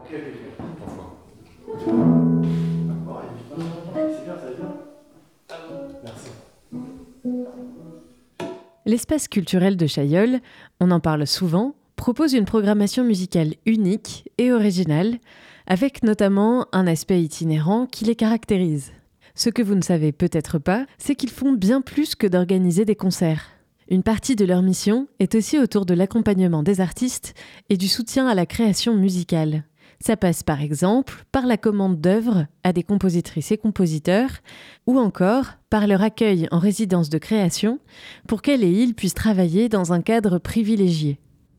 Ok, enfin. C'est bien, ça va bien. Merci. L'espace culturel de Chailleul, on en parle souvent, propose une programmation musicale unique et originale, avec notamment un aspect itinérant qui les caractérise. Ce que vous ne savez peut-être pas, c'est qu'ils font bien plus que d'organiser des concerts. Une partie de leur mission est aussi autour de l'accompagnement des artistes et du soutien à la création musicale. Ça passe par exemple par la commande d'œuvres à des compositrices et compositeurs, ou encore par leur accueil en résidence de création pour qu'elles et ils puissent travailler dans un cadre privilégié.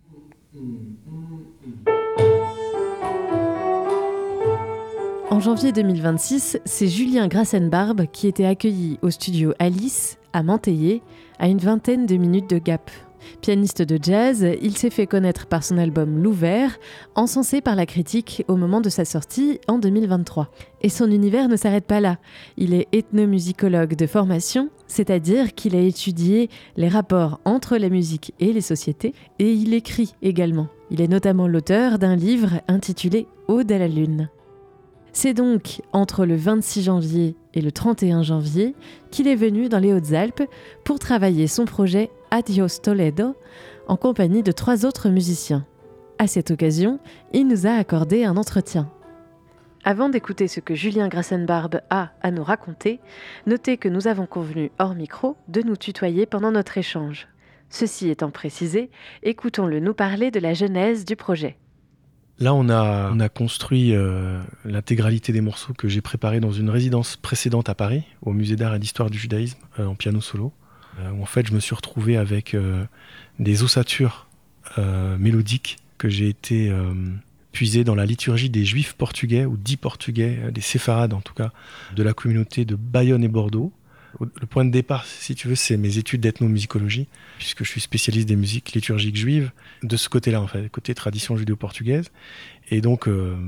En janvier 2026, c'est Julien Grassenbarbe qui était accueilli au studio Alice, à Manteillé, à une vingtaine de minutes de Gap. Pianiste de jazz, il s'est fait connaître par son album L'Ouvert, encensé par la critique au moment de sa sortie en 2023. Et son univers ne s'arrête pas là. Il est ethnomusicologue de formation, c'est-à-dire qu'il a étudié les rapports entre la musique et les sociétés, et il écrit également. Il est notamment l'auteur d'un livre intitulé Ode à la Lune. C'est donc entre le 26 janvier et le 31 janvier qu'il est venu dans les Hautes-Alpes pour travailler son projet Adios Toledo en compagnie de 3 autres musiciens. À cette occasion, il nous a accordé un entretien. Avant d'écouter ce que Julien Grassenbarbe a à nous raconter, notez que nous avons convenu hors micro de nous tutoyer pendant notre échange. Ceci étant précisé, écoutons-le nous parler de la genèse du projet. Là, on a construit l'intégralité des morceaux que j'ai préparés dans une résidence précédente à Paris, au Musée d'art et d'histoire du judaïsme, en piano solo, où en fait je me suis retrouvé avec des ossatures mélodiques que j'ai été puisé dans la liturgie des juifs portugais, ou dits portugais, des séfarades en tout cas, de la communauté de Bayonne et Bordeaux. Le point de départ, si tu veux, c'est mes études d'ethnomusicologie, puisque je suis spécialiste des musiques liturgiques juives, de ce côté-là, en fait, côté tradition judéo-portugaise. Et donc,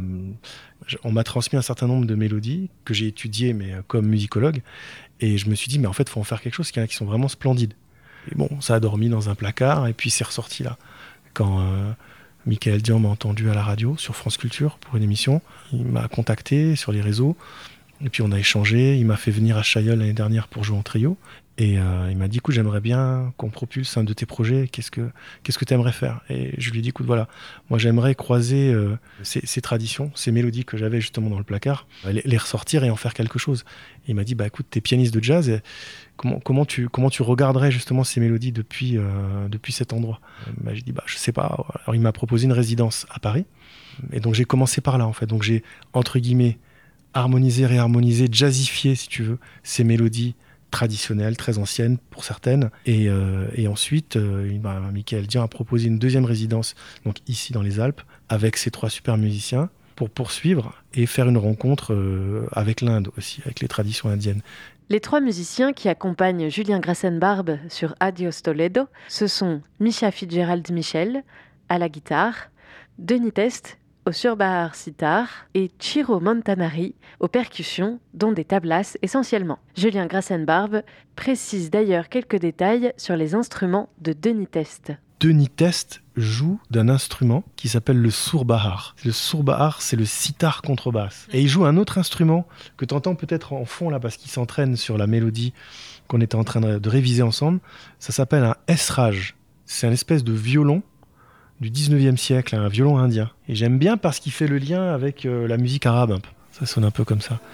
on m'a transmis un certain nombre de mélodies que j'ai étudiées, mais comme musicologue. Et je me suis dit, mais en fait, il faut en faire quelque chose, qu'il y en a qui sont vraiment splendides. Et bon, ça a dormi dans un placard, et puis c'est ressorti là. Quand Michael Dian m'a entendu à la radio, sur France Culture, pour une émission, il m'a contacté sur les réseaux. Et puis on a échangé, il m'a fait venir à Chailleul l'année dernière pour jouer en trio. Et il m'a dit, écoute, j'aimerais bien qu'on propulse un de tes projets, qu'est-ce que tu aimerais faire ? Et je lui ai dit, écoute, voilà, moi j'aimerais croiser ces traditions, ces mélodies que j'avais justement dans le placard, les ressortir et en faire quelque chose. Et il m'a dit, bah écoute, t'es pianiste de jazz, et comment tu regarderais justement ces mélodies depuis cet endroit ? J'ai dit, bah je sais pas. Alors il m'a proposé une résidence à Paris, et donc j'ai commencé par là en fait. Donc j'ai, entre guillemets, harmoniser, réharmoniser, jazzifier, si tu veux, ces mélodies traditionnelles, très anciennes pour certaines. Et ensuite, Michael Dian a proposé une deuxième résidence, donc ici dans les Alpes, avec ces 3 super musiciens, pour poursuivre et faire une rencontre avec l'Inde aussi, avec les traditions indiennes. Les 3 musiciens qui accompagnent Julien Grassenbarbe sur Adios Toledo, ce sont Misha Fitzgerald Michel à la guitare, Denis Test au surbahar sitar et Ciro Montanari aux percussions, dont des tablas essentiellement. Julien Grassenbarbe précise d'ailleurs quelques détails sur les instruments de Denis Test. Denis Test joue d'un instrument qui s'appelle le surbahar. Le surbahar, c'est le sitar contrebasse. Et il joue un autre instrument que tu entends peut-être en fond là, parce qu'il s'entraîne sur la mélodie qu'on était en train de réviser ensemble. Ça s'appelle un esraj. C'est une espèce de violon du 19e siècle, un violon indien. Et j'aime bien parce qu'il fait le lien avec la musique arabe un peu. Ça sonne un peu comme ça.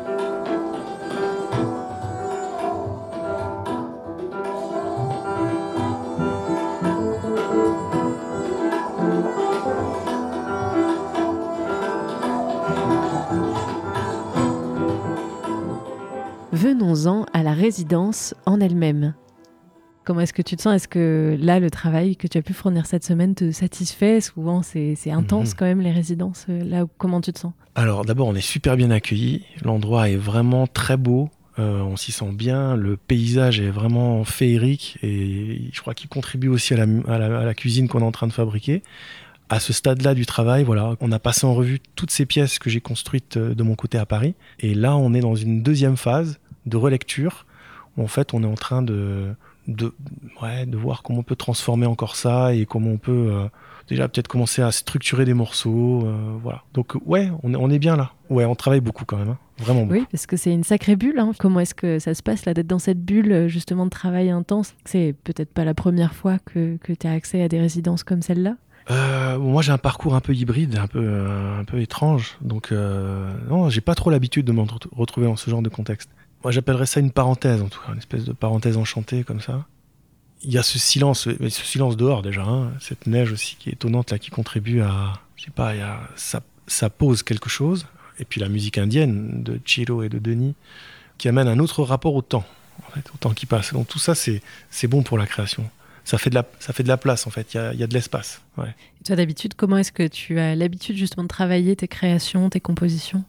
Venons-en à la résidence en elle-même. Comment est-ce que tu te sens ? Est-ce que là, le travail que tu as pu fournir cette semaine te satisfait ? Souvent, c'est intense quand même, les résidences. Là, comment tu te sens ? Alors, d'abord, on est super bien accueillis. L'endroit est vraiment très beau. On s'y sent bien. Le paysage est vraiment féerique. Et je crois qu'il contribue aussi à la cuisine qu'on est en train de fabriquer. À ce stade-là du travail, voilà, on a passé en revue toutes ces pièces que j'ai construites de mon côté à Paris. Et là, on est dans une deuxième phase de relecture, où en fait, on est en train de voir comment on peut transformer encore ça et comment on peut déjà peut-être commencer à structurer des morceaux, voilà. Donc ouais, on est bien là. Ouais, on travaille beaucoup quand même, hein. Vraiment beaucoup. Oui, parce que c'est une sacrée bulle, hein. Comment est-ce que ça se passe là, d'être dans cette bulle justement de travail intense? C'est peut-être pas la première fois que tu as accès à des résidences comme celle-là? Moi j'ai un parcours un peu hybride, un peu étrange, donc non, j'ai pas trop l'habitude de me retrouver dans ce genre de contexte. Moi j'appellerais ça une parenthèse, en tout cas, une espèce de parenthèse enchantée comme ça. Il y a ce silence dehors déjà, hein, cette neige aussi qui est étonnante là, qui contribue à, je sais pas, ça pose quelque chose. Et puis la musique indienne de Chiro et de Denis qui amène un autre rapport au temps, en fait, au temps qui passe. Donc tout ça c'est bon pour la création. Ça fait de la place en fait, il y a de l'espace. Ouais. Et toi d'habitude, comment est-ce que tu as l'habitude justement de travailler tes créations, tes compositions?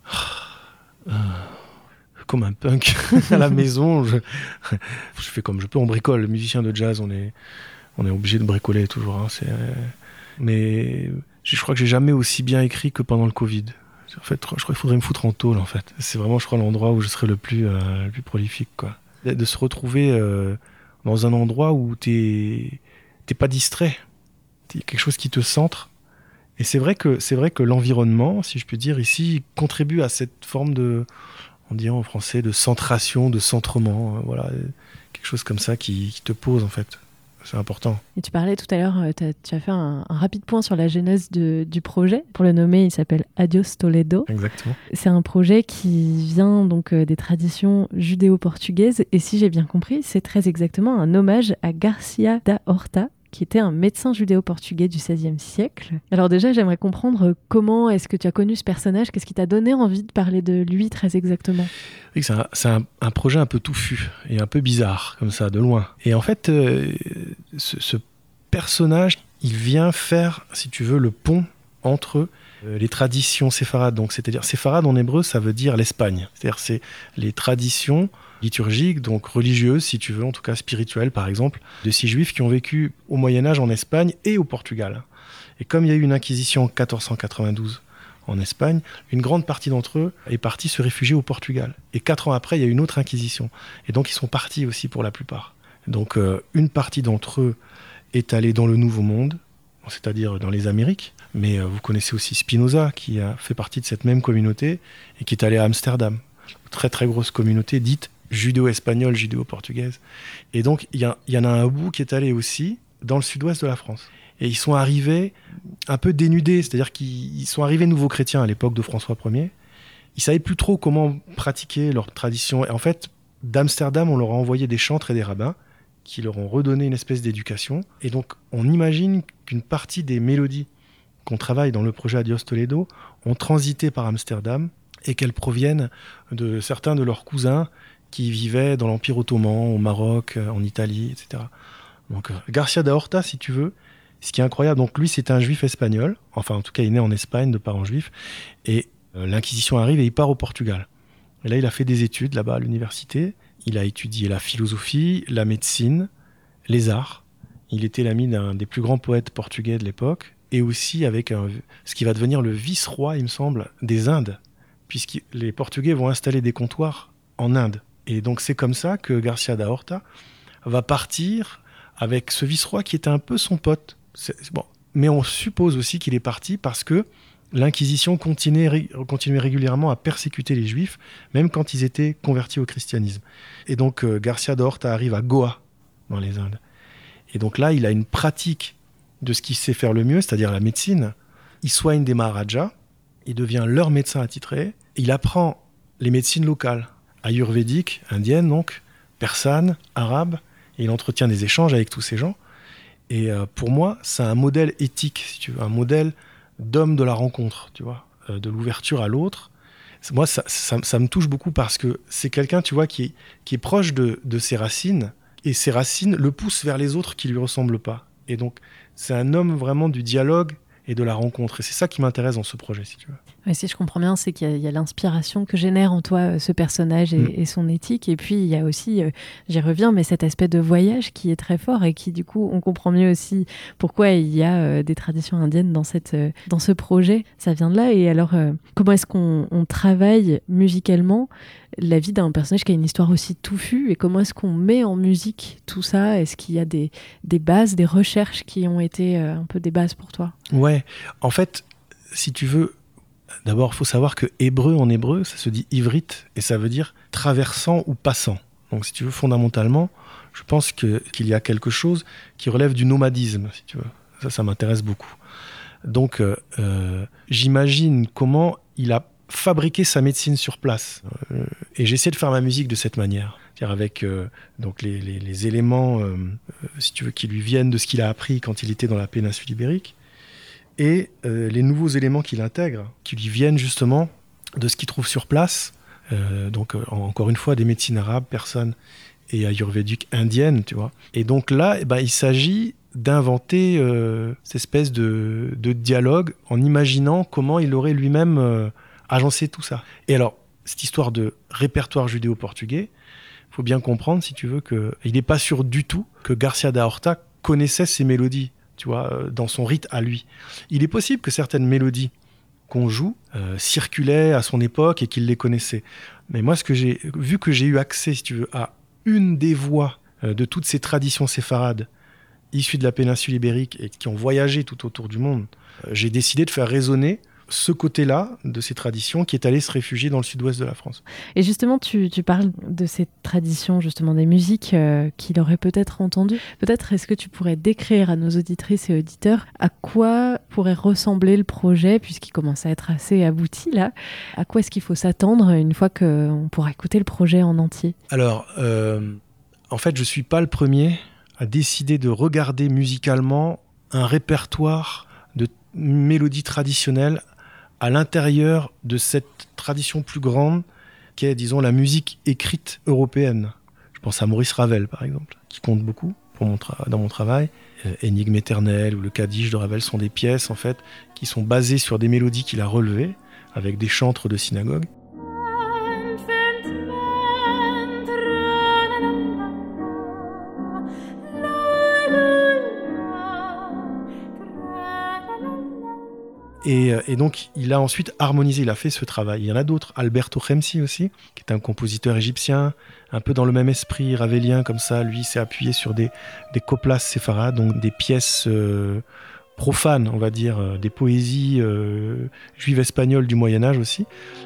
Comme un punk à la maison, je fais comme je peux, on bricole. Le musicien de jazz, on est obligé de bricoler toujours, hein, mais je crois que j'ai jamais aussi bien écrit que pendant le Covid. En fait, je crois qu'il faudrait me foutre en tôle en fait. C'est vraiment, je crois, l'endroit où je serais le plus prolifique, quoi. De se retrouver dans un endroit où t'es pas distrait. Il y a quelque chose qui te centre. Et c'est vrai que l'environnement, si je peux dire ici, contribue à cette forme de, on dirait en français, de centration, de centrement, voilà, quelque chose comme ça qui te pose en fait. C'est important. Et tu parlais tout à l'heure, tu as fait un rapide point sur la genèse du projet. Pour le nommer, il s'appelle Adiós Toledo. Exactement. C'est un projet qui vient donc des traditions judéo-portugaises. Et si j'ai bien compris, c'est très exactement un hommage à Garcia da Horta, qui était un médecin judéo-portugais du XVIe siècle. Alors déjà, j'aimerais comprendre comment est-ce que tu as connu ce personnage, qu'est-ce qui t'a donné envie de parler de lui très exactement? Oui, c'est un projet un peu touffu et un peu bizarre, comme ça, de loin. Et en fait, ce personnage, il vient faire, si tu veux, le pont entre les traditions séfarades. Donc, c'est-à-dire, séfarade en hébreu, ça veut dire l'Espagne. C'est-à-dire, c'est les traditions liturgiques, donc religieuses, si tu veux, en tout cas spirituelles, par exemple, de ces juifs qui ont vécu au Moyen-Âge en Espagne et au Portugal. Et comme il y a eu une inquisition en 1492 en Espagne, une grande partie d'entre eux est partie se réfugier au Portugal. Et 4 ans après, il y a eu une autre inquisition. Et donc, ils sont partis aussi pour la plupart. Donc, une partie d'entre eux est allée dans le Nouveau Monde, c'est-à-dire dans les Amériques. Mais vous connaissez aussi Spinoza, qui a fait partie de cette même communauté et qui est allé à Amsterdam. Très, très grosse communauté dite judéo-espagnole, judéo-portugaise. Et donc, il y en a un bout qui est allé aussi dans le sud-ouest de la France. Et ils sont arrivés un peu dénudés, c'est-à-dire qu'ils sont arrivés nouveaux chrétiens à l'époque de François Ier. Ils ne savaient plus trop comment pratiquer leur tradition. Et en fait, d'Amsterdam, on leur a envoyé des chantres et des rabbins qui leur ont redonné une espèce d'éducation. Et donc, on imagine qu'une partie des mélodies qu'on travaille dans le projet Adiós Toledo ont transité par Amsterdam et qu'elles proviennent de certains de leurs cousins qui vivaient dans l'Empire ottoman, au Maroc, en Italie, etc. Donc, Garcia da Horta, si tu veux, ce qui est incroyable, donc lui, c'est un juif espagnol, enfin, en tout cas, il est né en Espagne, de parents juifs, et l'Inquisition arrive et il part au Portugal. Et là, il a fait des études là-bas à l'université. Il a étudié la philosophie, la médecine, les arts. Il était l'ami d'un des plus grands poètes portugais de l'époque, et aussi avec ce qui va devenir le vice-roi, il me semble, des Indes, puisque les Portugais vont installer des comptoirs en Inde. Et donc, c'est comme ça que Garcia da Horta va partir avec ce vice-roi qui était un peu son pote. Bon. Mais on suppose aussi qu'il est parti parce que l'Inquisition continuait régulièrement à persécuter les Juifs, même quand ils étaient convertis au christianisme. Et donc, Garcia da Horta arrive à Goa, dans les Indes. Et donc là, il a une pratique de ce qu'il sait faire le mieux, c'est-à-dire la médecine. Il soigne des Maharajas, il devient leur médecin attitré, et il apprend les médecines locales, ayurvédiques, indiennes donc, persanes, arabes, et il entretient des échanges avec tous ces gens. Et pour moi, c'est un modèle éthique, si tu veux, un modèle d'homme de la rencontre, tu vois, de l'ouverture à l'autre. Moi, ça me touche beaucoup parce que c'est quelqu'un, tu vois, qui est proche de ses racines, et ses racines le poussent vers les autres qui ne lui ressemblent pas. Et donc, c'est un homme vraiment du dialogue et de la rencontre. Et c'est ça qui m'intéresse dans ce projet, si tu veux. Oui, si je comprends bien, c'est qu'il y a l'inspiration que génère en toi ce personnage et son éthique. Et puis, il y a aussi, j'y reviens, mais cet aspect de voyage qui est très fort et qui, du coup, on comprend mieux aussi pourquoi il y a des traditions indiennes dans ce projet. Ça vient de là. Et alors, comment est-ce qu'on travaille musicalement la vie d'un personnage qui a une histoire aussi touffue, et comment est-ce qu'on met en musique tout ça? Est-ce qu'il y a des bases, des recherches qui ont été un peu des bases pour toi? Ouais, en fait, si tu veux, d'abord, il faut savoir que hébreu en hébreu, ça se dit ivrite, et ça veut dire traversant ou passant. Donc si tu veux, fondamentalement, je pense qu'il y a quelque chose qui relève du nomadisme, si tu veux. Ça m'intéresse beaucoup. Donc, j'imagine comment il a fabriqué sa médecine sur place. Et j'essaie de faire ma musique de cette manière. C'est-à-dire avec donc les éléments, si tu veux, qui lui viennent de ce qu'il a appris quand il était dans la péninsule ibérique, et les nouveaux éléments qu'il intègre, qui lui viennent justement de ce qu'il trouve sur place. Donc, encore une fois, des médecines arabes, persanes et ayurvédiques indiennes, tu vois. Et donc là, il s'agit d'inventer cette espèce de dialogue en imaginant comment il aurait lui-même agencé tout ça. Et alors, cette histoire de répertoire judéo-portugais, il faut bien comprendre, si tu veux, qu'il n'est pas sûr du tout que Garcia da Horta connaissait ces mélodies, tu vois, dans son rite à lui. Il est possible que certaines mélodies qu'on joue circulaient à son époque et qu'il les connaissait. Mais moi, vu que j'ai eu accès, si tu veux, à une des voix de toutes ces traditions séfarades issues de la péninsule ibérique et qui ont voyagé tout autour du monde, j'ai décidé de faire résonner ce côté-là de ces traditions qui est allé se réfugier dans le sud-ouest de la France. Et justement, tu parles de ces traditions, justement des musiques qu'il aurait peut-être entendues. Peut-être est-ce que tu pourrais décrire à nos auditrices et auditeurs à quoi pourrait ressembler le projet, puisqu'il commence à être assez abouti là. À quoi est-ce qu'il faut s'attendre une fois qu'on pourra écouter le projet en entier? Alors, en fait, je ne suis pas le premier à décider de regarder musicalement un répertoire de mélodies traditionnelles à l'intérieur de cette tradition plus grande qu'est, disons, la musique écrite européenne. Je pense à Maurice Ravel, par exemple, qui compte beaucoup dans mon travail. Énigme éternelle ou le Kaddish de Ravel sont des pièces, en fait, qui sont basées sur des mélodies qu'il a relevées, avec des chantres de synagogue. Et donc, il a ensuite harmonisé, il a fait ce travail. Il y en a d'autres, Alberto Khemsi aussi, qui est un compositeur égyptien, un peu dans le même esprit ravelien, comme ça. Lui, s'est appuyé sur des coplas séfarades, donc des pièces profanes, on va dire, des poésies juives espagnoles du Moyen-Âge aussi.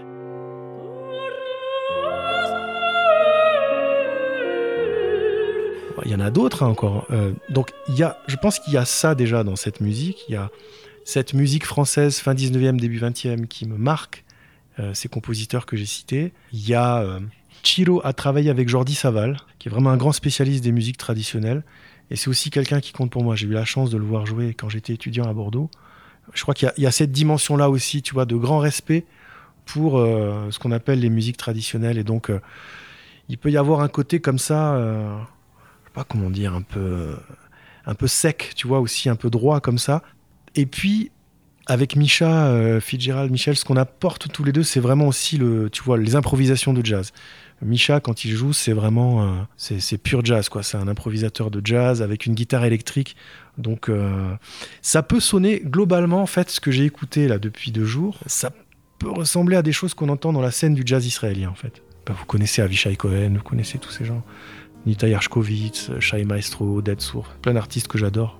Il y en a d'autres encore. Donc, je pense qu'il y a ça déjà dans cette musique. Il y a cette musique française fin 19e, début 20e qui me marque, ces compositeurs que j'ai cités. Il y a Chiro a travaillé avec Jordi Savall, qui est vraiment un grand spécialiste des musiques traditionnelles. Et c'est aussi quelqu'un qui compte pour moi. J'ai eu la chance de le voir jouer quand j'étais étudiant à Bordeaux. Je crois qu'il y a cette dimension-là aussi, tu vois, de grand respect pour ce qu'on appelle les musiques traditionnelles. Et donc, il peut y avoir un côté comme ça, je sais pas comment dire, un peu sec, tu vois, aussi un peu droit comme ça. Et puis, avec Misha Fitzgerald Michel, ce qu'on apporte tous les deux, c'est vraiment aussi tu vois, les improvisations de jazz. Misha, quand il joue, c'est vraiment c'est pur jazz, quoi. C'est un improvisateur de jazz avec une guitare électrique. Donc, ça peut sonner globalement, en fait, ce que j'ai écouté là depuis 2 jours, ça peut ressembler à des choses qu'on entend dans la scène du jazz israélien, en fait. Vous connaissez Avishai Cohen, vous connaissez tous ces gens. Nita Yershkovitz, Shai Maestro, Dead Sour, plein d'artistes que j'adore.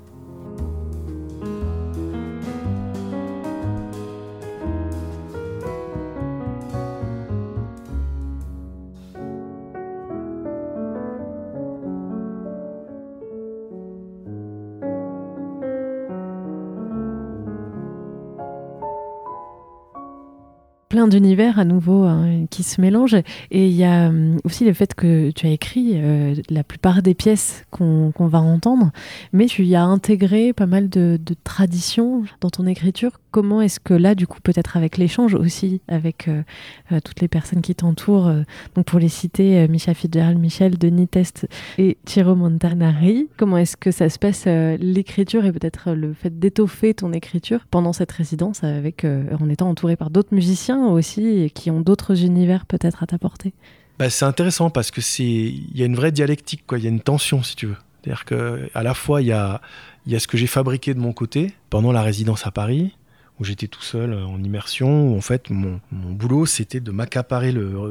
Plein d'univers à nouveau qui se mélangent, et il y a aussi le fait que tu as écrit la plupart des pièces qu'on va entendre, mais tu y as intégré pas mal de traditions dans ton écriture. Comment est-ce que là, du coup, peut-être avec l'échange aussi avec toutes les personnes qui t'entourent, donc pour les citer, Misha Fitzgerald Michel, Denis Test et Ciro Montanari, comment est-ce que ça se passe l'écriture et peut-être le fait d'étoffer ton écriture pendant cette résidence en étant entouré par d'autres musiciens aussi qui ont d'autres univers peut-être à t'apporter? C'est intéressant parce que il y a une vraie dialectique, quoi. Il y a une tension, si tu veux. C'est-à-dire qu'à la fois, il y a ce que j'ai fabriqué de mon côté pendant la résidence à Paris, où j'étais tout seul en immersion, où en fait mon boulot c'était de m'accaparer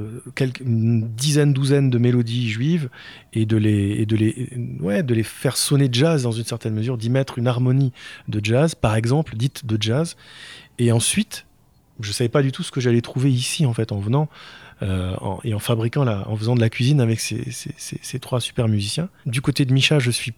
une douzaine de mélodies juives et de les faire sonner jazz dans une certaine mesure, d'y mettre une harmonie de jazz, par exemple, dite de jazz. Et ensuite, je savais pas du tout ce que j'allais trouver ici en fait en venant. En faisant de la cuisine avec ces trois super musiciens. Du côté de Misha,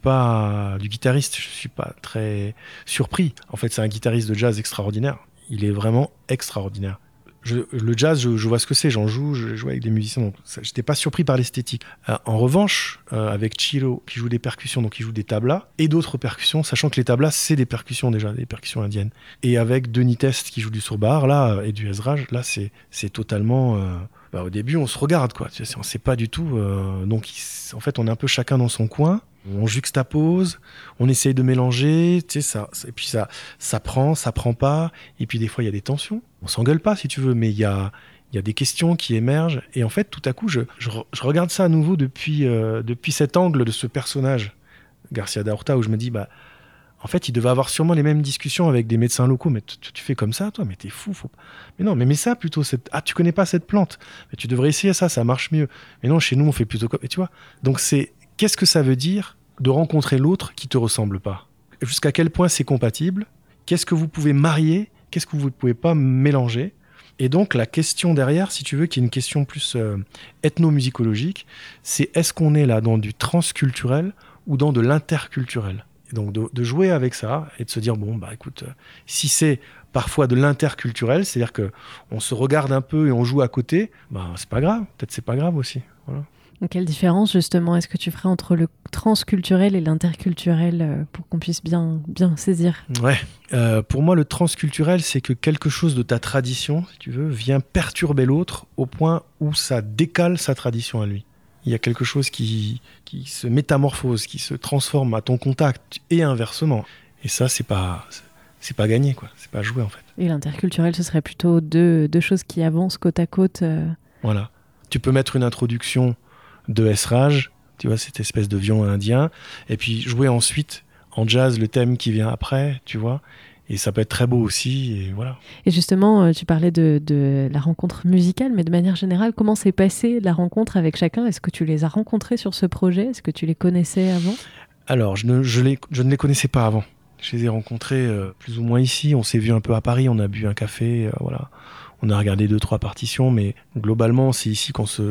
du guitariste, je suis pas très surpris. En fait, c'est un guitariste de jazz extraordinaire. Il est vraiment extraordinaire. Le jazz, je vois ce que c'est, j'en joue, je joue avec des musiciens, donc j'étais pas surpris par l'esthétique. En revanche, avec Chiro qui joue des percussions, donc il joue des tablas, et d'autres percussions, sachant que les tablas, c'est des percussions déjà, des percussions indiennes. Et avec Denis Test qui joue du surbar, là, et du Ezraj, là, c'est totalement... au début, on se regarde, quoi. On sait pas du tout. Donc, en fait, on est un peu chacun dans son coin. On juxtapose, on essaye de mélanger, tu sais, et puis ça prend pas. Et puis des fois, il y a des tensions. On s'engueule pas, si tu veux, mais il y a des questions qui émergent. Et en fait, tout à coup, je regarde ça à nouveau depuis cet angle de ce personnage, Garcia da Horta, où je me dis, en fait, il devait avoir sûrement les mêmes discussions avec des médecins locaux. Mais tu fais comme ça, toi, mais t'es fou. Mais non, mais ça plutôt. Tu connais pas cette plante. Mais tu devrais essayer ça marche mieux. Mais non, chez nous, on fait plutôt comme... Et tu vois. Donc, qu'est-ce que ça veut dire de rencontrer l'autre qui te ressemble pas? Jusqu'à quel point c'est compatible? Qu'est-ce que vous pouvez marier? Qu'est-ce que vous ne pouvez pas mélanger? Et donc, la question derrière, si tu veux, qui est une question plus ethnomusicologique, c'est est-ce qu'on est là dans du transculturel ou dans de l'interculturel? Et donc de jouer avec ça et de se dire écoute, si c'est parfois de l'interculturel, c'est-à-dire que on se regarde un peu et on joue à côté, c'est pas grave, peut-être c'est pas grave aussi, voilà. Quelle différence justement est-ce que tu ferais entre le transculturel et l'interculturel pour qu'on puisse bien saisir? Ouais, pour moi le transculturel c'est que quelque chose de ta tradition, si tu veux, vient perturber l'autre au point où ça décale sa tradition à lui. Il y a quelque chose qui se métamorphose, qui se transforme à ton contact et inversement. Et ça, c'est pas gagné, quoi. C'est pas joué, en fait. Et l'interculturel, ce serait plutôt deux choses qui avancent côte à côte. Voilà. Tu peux mettre une introduction de Ezraj, tu vois, cette espèce de violon indien, et puis jouer ensuite en jazz le thème qui vient après, tu vois. Et ça peut être très beau aussi, et voilà. Et justement, tu parlais de la rencontre musicale, mais de manière générale, comment s'est passée la rencontre avec chacun? Est-ce que tu les as rencontrés sur ce projet? Est-ce que tu les connaissais avant? Alors, je ne les connaissais pas avant. Je les ai rencontrés plus ou moins ici. On s'est vu un peu à Paris, on a bu un café, voilà. On a regardé 2-3 partitions, mais globalement, c'est ici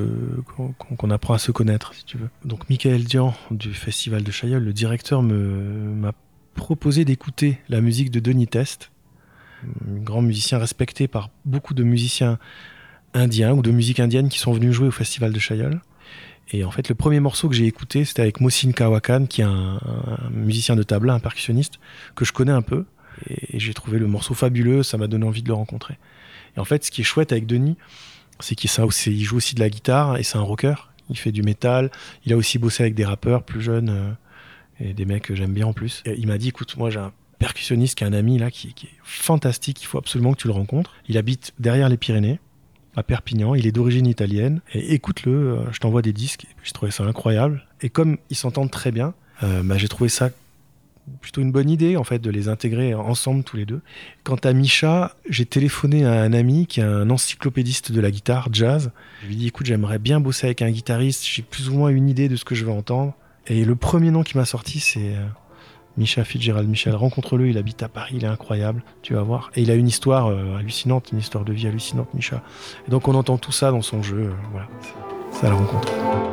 qu'on apprend à se connaître, si tu veux. Donc, Michael Dian, du Festival de Chailleul, le directeur m'a proposé d'écouter la musique de Denis Test, un grand musicien respecté par beaucoup de musiciens indiens ou de musique indienne qui sont venus jouer au Festival de Chailleul. Et en fait, le premier morceau que j'ai écouté, c'était avec Mohsin Kawakan, qui est un musicien de tabla, un percussionniste, que je connais un peu. Et j'ai trouvé le morceau fabuleux, ça m'a donné envie de le rencontrer. Et en fait, ce qui est chouette avec Denis, c'est qu'il joue aussi de la guitare, et c'est un rocker. Il fait du métal, il a aussi bossé avec des rappeurs plus jeunes, et des mecs que j'aime bien en plus. Et il m'a dit, écoute, moi j'ai un percussionniste qui est un ami là, qui est fantastique, il faut absolument que tu le rencontres. Il habite derrière les Pyrénées, à Perpignan, il est d'origine italienne, et écoute-le, je t'envoie des disques. Et puis, je trouvais ça incroyable. Et comme ils s'entendent très bien, j'ai trouvé ça plutôt une bonne idée en fait de les intégrer ensemble tous les deux. Quant à Misha, j'ai téléphoné à un ami qui est un encyclopédiste de la guitare jazz. Je lui ai dit, écoute, j'aimerais bien bosser avec un guitariste, j'ai plus ou moins une idée de ce que je veux entendre. Et le premier nom qui m'a sorti, c'est Misha Fitzgerald. Michel, rencontre-le, il habite à Paris, il est incroyable, tu vas voir. Et il a une histoire hallucinante, une histoire de vie hallucinante, Misha. Et donc on entend tout ça dans son jeu, voilà, c'est à la rencontre.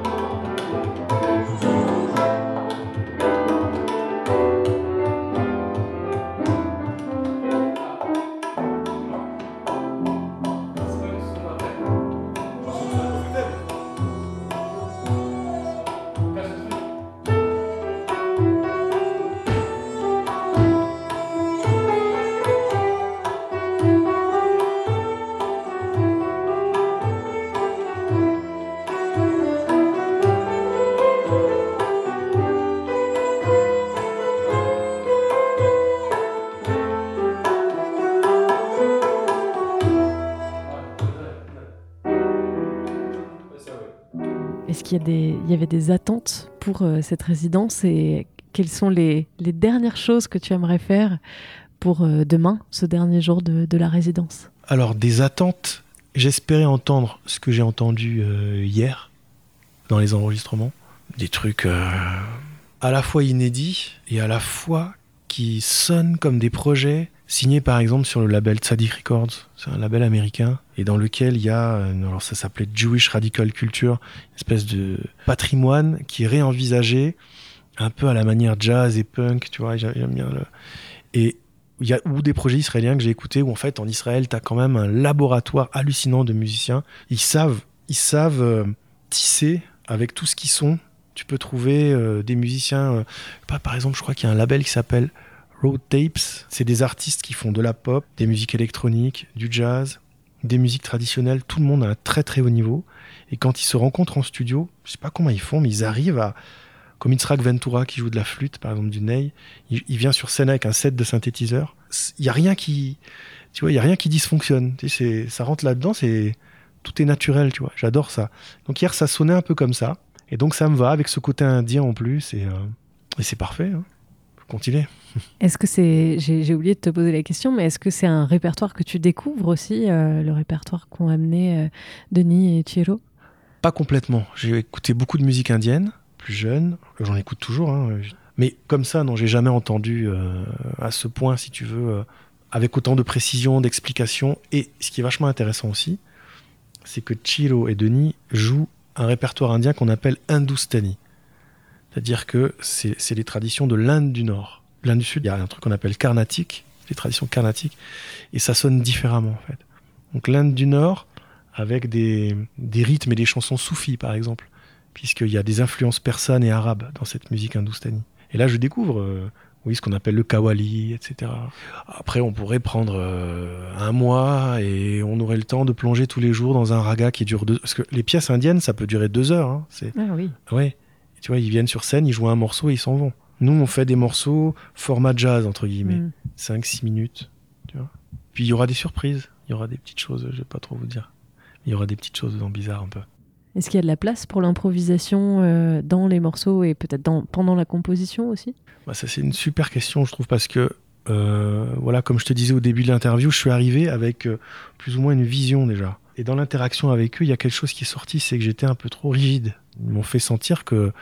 Est-ce qu'il y avait des attentes pour cette résidence et quelles sont les dernières choses que tu aimerais faire pour demain, ce dernier jour de la résidence? Alors, des attentes, j'espérais entendre ce que j'ai entendu hier dans les enregistrements. Des trucs à la fois inédits et à la fois qui sonnent comme des projets signés par exemple sur le label Tzadik Records. C'est un label américain et dans lequel il y a, alors ça s'appelait Jewish Radical Culture, une espèce de patrimoine qui est réenvisagé un peu à la manière jazz et punk, tu vois, j'aime bien et il y a ou des projets israéliens que j'ai écoutés où en fait en Israël tu as quand même un laboratoire hallucinant de musiciens. Ils savent tisser avec tout ce qu'ils sont. Tu peux trouver des musiciens, par exemple, je crois qu'il y a un label qui s'appelle Road Tapes. C'est des artistes qui font de la pop, des musiques électroniques, du jazz, des musiques traditionnelles. Tout le monde à un très très haut niveau. Et quand ils se rencontrent en studio, je sais pas comment ils font, mais ils arrivent à... Comme Yitzhak Ventura qui joue de la flûte, par exemple du ney, il vient sur scène avec un set de synthétiseurs. Il y a rien qui... Tu vois, il y a rien qui dysfonctionne. Tu sais, ça rentre là-dedans, tout est naturel, tu vois. J'adore ça. Donc hier, ça sonnait un peu comme ça. Et donc ça me va avec ce côté indien en plus et c'est parfait. Hein. Faut continuer. Est-ce que c'est... J'ai oublié de te poser la question, mais est-ce que c'est un répertoire que tu découvres aussi, le répertoire qu'ont amené Denis et Chiro? Pas complètement. J'ai écouté beaucoup de musique indienne, plus jeune. J'en écoute toujours. Hein. Mais comme ça, non, j'ai jamais entendu à ce point, si tu veux, avec autant de précision, d'explication. Et ce qui est vachement intéressant aussi, c'est que Chiro et Denis jouent un répertoire indien qu'on appelle Hindustani. C'est-à-dire que c'est les traditions de l'Inde du Nord. L'Inde du Sud, il y a un truc qu'on appelle Carnatique, les traditions carnatiques, et ça sonne différemment en fait. Donc l'Inde du Nord, avec des rythmes et des chansons soufis par exemple, puisqu'il y a des influences persanes et arabes dans cette musique hindustani. Et là je découvre ce qu'on appelle le qawwali, etc. Après on pourrait prendre un mois et on aurait le temps de plonger tous les jours dans un raga qui dure 2 heures. Parce que les pièces indiennes ça peut durer 2 heures. Hein. Ah oui. Ouais. Et tu vois, ils viennent sur scène, ils jouent un morceau et ils s'en vont. Nous on fait des morceaux format jazz entre guillemets, 5-6 minutes. Tu vois. Puis il y aura des surprises, il y aura des petites choses, je vais pas trop vous dire. Il y aura des petites choses bizarres un peu. Est-ce qu'il y a de la place pour l'improvisation dans les morceaux et peut-être pendant la composition aussi? Ça c'est une super question je trouve parce que comme je te disais au début de l'interview, je suis arrivé avec plus ou moins une vision déjà. Et dans l'interaction avec eux, il y a quelque chose qui est sorti, c'est que j'étais un peu trop rigide. Ils m'ont fait sentir que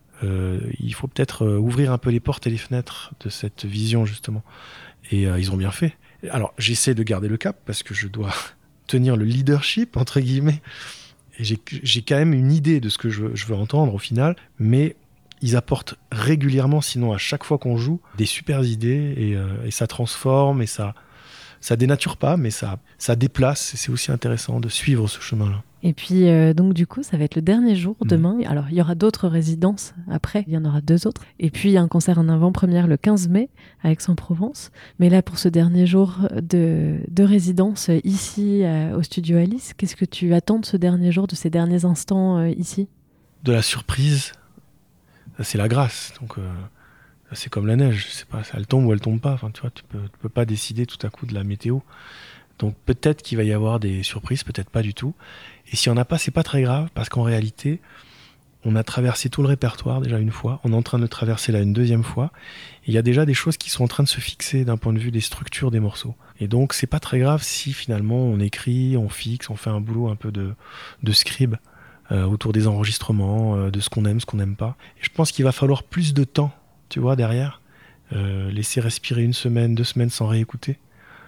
il faut peut-être ouvrir un peu les portes et les fenêtres de cette vision justement. Et ils ont bien fait. Alors j'essaie de garder le cap parce que je dois tenir le leadership entre guillemets. Et j'ai quand même une idée de ce que je veux entendre au final, mais ils apportent régulièrement, sinon à chaque fois qu'on joue, des super idées et ça transforme et ça dénature pas, mais ça déplace et c'est aussi intéressant de suivre ce chemin-là. Et puis donc du coup ça va être le dernier jour demain. Alors il y aura d'autres résidences après, il y en aura 2 autres. Et puis il y a un concert en avant-première le 15 mai à Aix-en-Provence. Mais là pour ce dernier jour de résidence ici au studio Alice, qu'est-ce que tu attends de ce dernier jour, de ces derniers instants ici? De la surprise, c'est la grâce. Donc c'est comme la neige, je sais pas, elle tombe ou elle tombe pas. Enfin tu vois, tu peux pas décider tout à coup de la météo. Donc peut-être qu'il va y avoir des surprises, peut-être pas du tout. Et s'il n'y en a pas, c'est pas très grave, parce qu'en réalité, on a traversé tout le répertoire déjà une fois, on est en train de le traverser là une deuxième fois, et il y a déjà des choses qui sont en train de se fixer d'un point de vue des structures des morceaux. Et donc c'est pas très grave si finalement on écrit, on fixe, on fait un boulot un peu de scribe autour des enregistrements, de ce qu'on aime, ce qu'on n'aime pas. Et je pense qu'il va falloir plus de temps, tu vois, derrière, laisser respirer 1 semaine, 2 semaines sans réécouter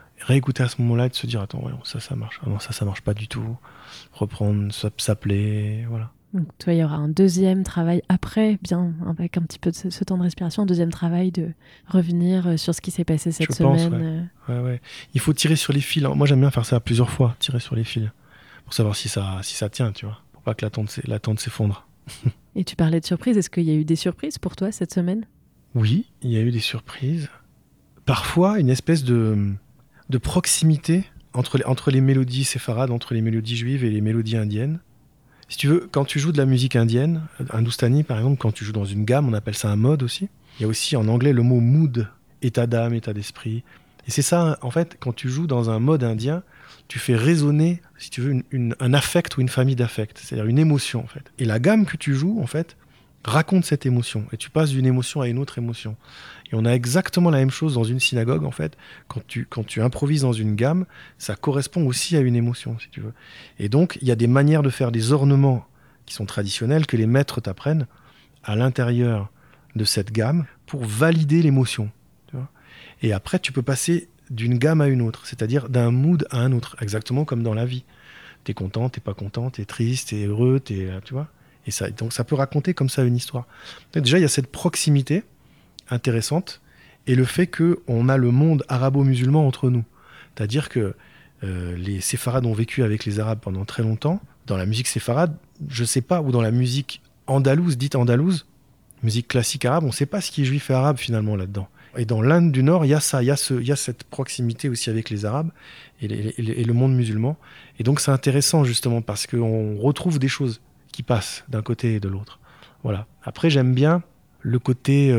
à ce moment-là et de se dire attends ouais, ça marche, ah non ça marche pas du tout, reprendre, ça plaît, voilà. Donc toi il y aura un deuxième travail après, bien avec un petit peu de ce temps de respiration, un deuxième travail de revenir sur ce qui s'est passé cette semaine. Ouais. Il faut tirer sur les fils, moi j'aime bien faire ça plusieurs fois, tirer sur les fils pour savoir si ça tient, tu vois, pour pas que la tente s'effondre. Et tu parlais de surprises, est-ce qu'il y a eu des surprises pour toi cette semaine? Oui, il y a eu des surprises, parfois une espèce de proximité entre les mélodies séfarades, entre les mélodies juives et les mélodies indiennes. Si tu veux, quand tu joues de la musique indienne, hindustani par exemple, quand tu joues dans une gamme, on appelle ça un mode aussi. Il y a aussi en anglais le mot mood, état d'âme, état d'esprit. Et c'est ça, en fait, quand tu joues dans un mode indien, tu fais résonner, si tu veux, un affect ou une famille d'affects, c'est-à-dire une émotion en fait. Et la gamme que tu joues, en fait, raconte cette émotion. Et tu passes d'une émotion à une autre émotion. Et on a exactement la même chose dans une synagogue, en fait. Quand tu improvises dans une gamme, ça correspond aussi à une émotion, si tu veux. Et donc, il y a des manières de faire des ornements qui sont traditionnels, que les maîtres t'apprennent à l'intérieur de cette gamme pour valider l'émotion. Tu vois. Et après, tu peux passer d'une gamme à une autre, c'est-à-dire d'un mood à un autre, exactement comme dans la vie. T'es content, t'es pas content, t'es triste, t'es heureux, tu vois. Et ça, donc ça peut raconter comme ça une histoire. Donc déjà, il y a cette proximité intéressante et le fait qu'on a le monde arabo-musulman entre nous. C'est-à-dire que les séfarades ont vécu avec les arabes pendant très longtemps. Dans la musique séfarade, je sais pas, ou dans la musique andalouse, dite andalouse, musique classique arabe, on ne sait pas ce qui est juif et arabe finalement là-dedans. Et dans l'Inde du Nord, il y a ça, il y a cette proximité aussi avec les Arabes et le monde musulman. Et donc c'est intéressant justement parce qu'on retrouve des choses qui passent d'un côté et de l'autre. Voilà. Après, j'aime bien le côté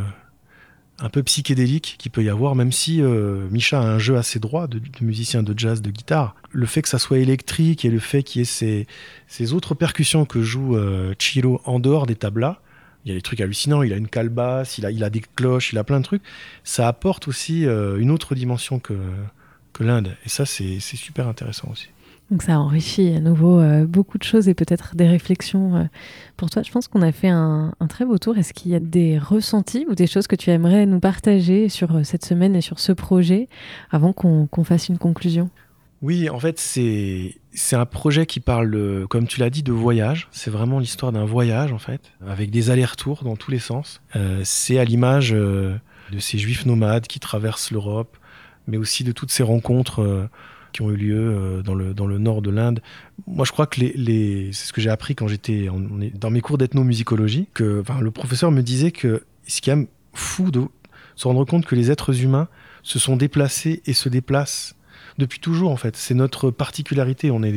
un peu psychédélique qu'il peut y avoir, même si Misha a un jeu assez droit de musicien de jazz, de guitare. Le fait que ça soit électrique et le fait qu'il y ait ces autres percussions que joue Chiro en dehors des tablas, il y a des trucs hallucinants, il a une calebasse, il a des cloches, il a plein de trucs. Ça apporte aussi une autre dimension que l'Inde. Et ça, c'est super intéressant aussi. Donc ça enrichit à nouveau beaucoup de choses et peut-être des réflexions pour toi. Je pense qu'on a fait un très beau tour. Est-ce qu'il y a des ressentis ou des choses que tu aimerais nous partager sur cette semaine et sur ce projet avant qu'on fasse une conclusion ? Oui, en fait, c'est un projet qui parle, comme tu l'as dit, de voyage. C'est vraiment l'histoire d'un voyage, en fait, avec des allers-retours dans tous les sens. C'est à l'image de ces juifs nomades qui traversent l'Europe, mais aussi de toutes ces rencontres qui ont eu lieu dans le nord de l'Inde. Moi, je crois que c'est ce que j'ai appris quand j'étais dans mes cours d'ethnomusicologie, que le professeur me disait que ce qui est quand même fou de se rendre compte que les êtres humains se sont déplacés et se déplacent depuis toujours, en fait. C'est notre particularité. On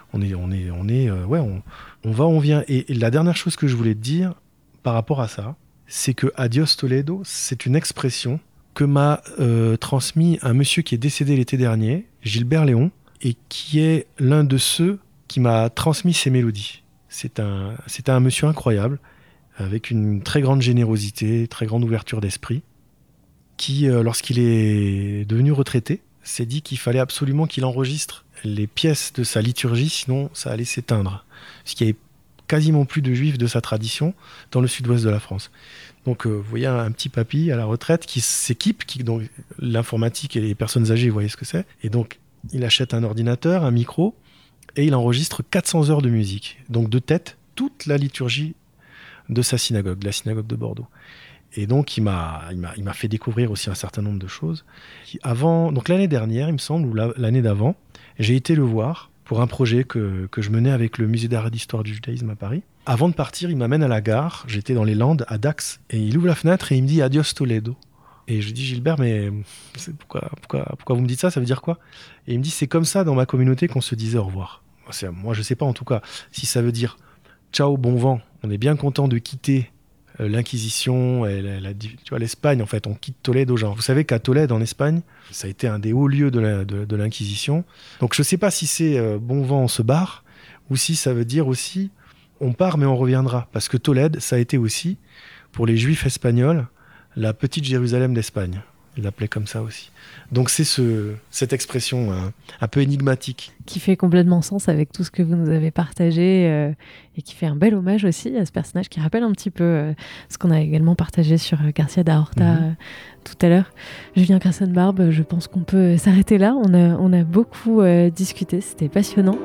va, on vient. Et la dernière chose que je voulais te dire par rapport à ça, c'est que Adios Toledo, c'est une expression que m'a transmis un monsieur qui est décédé l'été dernier, Gilbert Léon, et qui est l'un de ceux qui m'a transmis ces mélodies. C'était un monsieur incroyable, avec une très grande générosité, très grande ouverture d'esprit, qui, lorsqu'il est devenu retraité, s'est dit qu'il fallait absolument qu'il enregistre les pièces de sa liturgie, sinon ça allait s'éteindre. Parce qu'il n'y avait quasiment plus de juifs de sa tradition dans le sud-ouest de la France. Donc vous voyez un petit papy à la retraite qui s'équipe, donc l'informatique et les personnes âgées, vous voyez ce que c'est. Et donc il achète un ordinateur, un micro, et il enregistre 400 heures de musique. Donc de tête, toute la liturgie de sa synagogue, la synagogue de Bordeaux. Et donc, il m'a fait découvrir aussi un certain nombre de choses. Donc l'année dernière, il me semble, ou l'année d'avant, j'ai été le voir pour un projet que je menais avec le Musée d'art et d'histoire du judaïsme à Paris. Avant de partir, il m'amène à la gare. J'étais dans les Landes, à Dax, et il ouvre la fenêtre et il me dit « Adios Toledo ». Et je dis « Gilbert, mais pourquoi vous me dites ça ? Ça veut dire quoi ?» Et il me dit « C'est comme ça dans ma communauté qu'on se disait au revoir ». Moi, je ne sais pas en tout cas si ça veut dire « Ciao, bon vent, on est bien content de quitter » l'Inquisition, tu vois, l'Espagne, en fait, on quitte Toledo. Genre, vous savez qu'à Tolède, en Espagne, ça a été un des hauts lieux de l'Inquisition. Donc, je ne sais pas si c'est bon vent, on se barre, ou si ça veut dire aussi on part, mais on reviendra. Parce que Tolède, ça a été aussi, pour les Juifs espagnols, la petite Jérusalem d'Espagne. Ils l'appelaient comme ça aussi. Donc c'est cette expression un peu énigmatique. Qui fait complètement sens avec tout ce que vous nous avez partagé et qui fait un bel hommage aussi à ce personnage qui rappelle un petit peu ce qu'on a également partagé sur Garcia da Horta tout à l'heure. Julien Grassenbarb, je pense qu'on peut s'arrêter là. On a beaucoup discuté, c'était passionnant.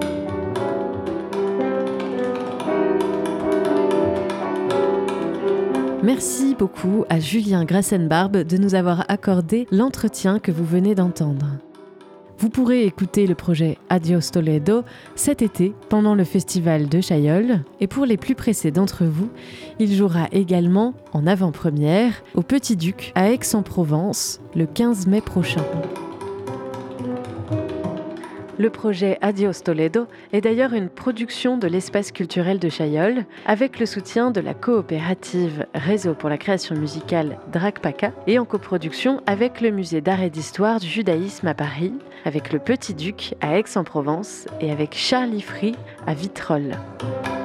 Merci beaucoup à Julien Grassenbarb de nous avoir accordé l'entretien que vous venez d'entendre. Vous pourrez écouter le projet Adios Toledo cet été pendant le festival de Chaillol et pour les plus pressés d'entre vous, il jouera également en avant-première au Petit Duc à Aix-en-Provence le 15 mai prochain. Le projet Adios Toledo est d'ailleurs une production de l'espace culturel de Chaillol avec le soutien de la coopérative Réseau pour la création musicale Dragpaka et en coproduction avec le Musée d'art et d'histoire du judaïsme à Paris, avec le Petit Duc à Aix-en-Provence et avec Charlie Free à Vitrolles.